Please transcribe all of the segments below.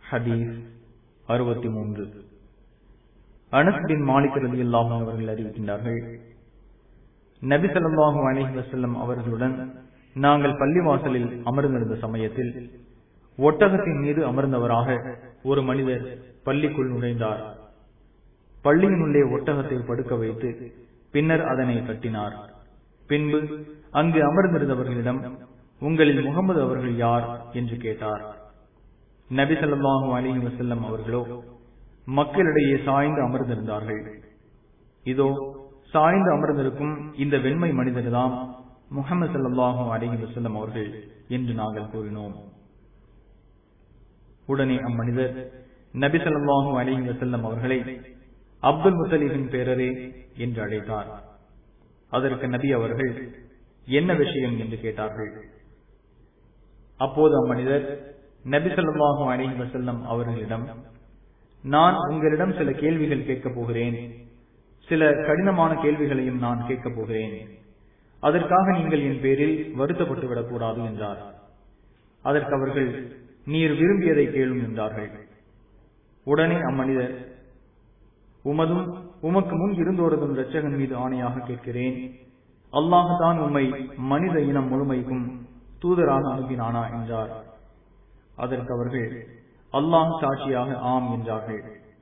ஹதீஸ் 63. அனஸ் பின் மாலிக் ரலியல்லாஹு அன்ஹு அவர்கள் அறிவிக்கின்றார்கள், நபி ஸல்லல்லாஹு அலைஹி வஸல்லம் அவர்களுடன் நாங்கள் பள்ளிவாசலில் அமர்ந்திருந்த சமயத்தில் ஒட்டகத்தின் மீது அமர்ந்தவராக ஒரு மனிதர் பள்ளிக்குள் நுழைந்தார். பள்ளியினுள்ளே ஒட்டகத்தை படுக்க வைத்து பின்னர் அதனை கட்டினார். பின்பு அங்கு அமர்ந்திருந்தவர்களிடம், உங்களில் முகமது அவர்கள் யார் என்று கேட்டார். நபி ஸல்லல்லாஹு அலைஹி வஸல்லம் அவர்களோ மக்களிடையே சாய்ந்து அமர்ந்திருந்தார்கள். இதோ சாய்ந்து அமர்ந்திருக்கும் இந்த வெண்மை மனிதர்தான் முஹம்மது ஸல்லல்லாஹு அலைஹி வஸல்லம் அவர்கள் என்று நாங்கள் கூறினோம். உடனே அம்மனிதர் நபி ஸல்லல்லாஹு அலைஹி வஸல்லம் அவர்களை அப்துல் முத்தலிபின் பேரரே என்று அழைத்தார். அதற்கு நபி அவர்கள், என்ன விஷயம் என்று கேட்டார்கள். அப்போது அம்மனிதர் நபி ஸல்லல்லாஹு அலைஹி வஸல்லம் அவர்களிடம், நான் உங்களிடம் சில கேள்விகள் கேட்கப் போகிறேன், சில கடினமான கேள்விகளையும் நான் கேட்கப் போகிறேன். அதற்காக நீங்கள் என் பேரில் வருத்தப்பட்டு விடக்கூடாது என்றார். அதற்கு அவர்கள், நீர் விரும்பியதை கேளும் என்றார்கள். உடனே அம்மனிதர், உமதும் உமக்கு முன் இருந்தோரதும் இரட்சகன் மீது ஆணையாக கேட்கிறேன், அல்லாஹ் தான் உம்மை மனித இனம் முழுமைக்கும் தூதராக அனுப்பினானா என்றார். அதற்கு அவர்கள், அல்லாஹ் சாட்சியாக ஆம் என்றார்கள்.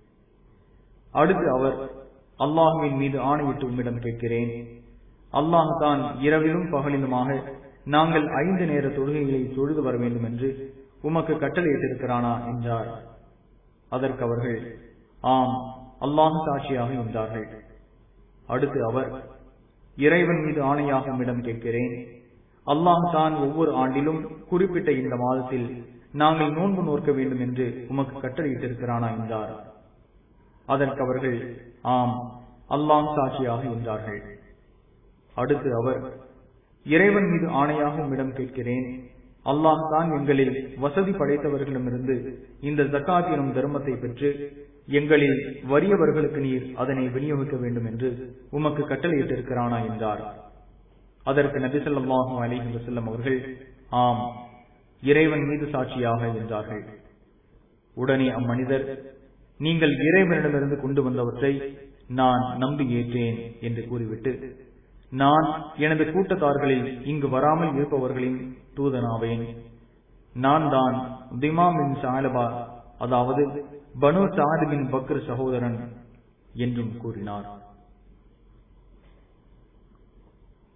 அடுத்து அவர், அல்லாஹுவின் மீது ஆணையிட்டு உம்மிடம் கேட்கிறேன், அல்லாஹ் தான் இரவிலும் பகலிலுமாக நாங்கள் 5 நேர தொழுகைகளை தொழுது வர வேண்டும் என்று உமக்கு கட்டளையிட்டிருக்கிறானா என்றார். அதற்கு அவர்கள், ஆம், அல்லாஹ் சாட்சியாக என்றார்கள். அடுத்து அவர், இறைவன் மீது ஆணையாக உம்மிடம் கேட்கிறேன், அல்லாஹ் தான் ஒவ்வொரு ஆண்டிலும் குறிப்பிட்ட இந்த மாதத்தில் நாங்கள் நோன்பு நோக்க வேண்டும் என்று உமக்கு கட்டளையிட்டிருக்கிறானா என்றார். அதற்கு அவர்கள், ஆம், அல்லாஹ் சாட்சியாக என்றார்கள். அடுத்து அவர், இறைவன் மீது ஆணையாக உம்மிடம் கேட்கிறேன், அல்லாஹ் தான் எங்களில் வசதி படைத்தவர்களிடமிருந்து இந்த ஜக்காத் எனும் தர்மத்தை பெற்று எங்களில் வறியவர்களுக்கு நீர் அதனை விநியோகிக்க வேண்டும் என்று உமக்கு கட்டளையிட்டிருக்கிறானா என்றார். அதற்கு நபி ஸல்லல்லாஹு அலைஹி வஸல்லம் அவர்கள், ஆம், இறைவன் மீது சாட்சியாக என்றார்கள். உடனே அம்மனிதர், நீங்கள் இறைவனிடமிருந்து கொண்டு வந்தவற்றை நான் நம்பி ஏற்றேன் என்று கூறிவிட்டு, நான் எனது கூட்டத்தார்களில் இங்கு வராமல் இருப்பவர்களின் தூதனாவேன். நான் தான் திமாம் பின் சாலபா, அதாவது பனு சாத் பின் பக்ர் சகோதரன் என்றும் கூறினார்.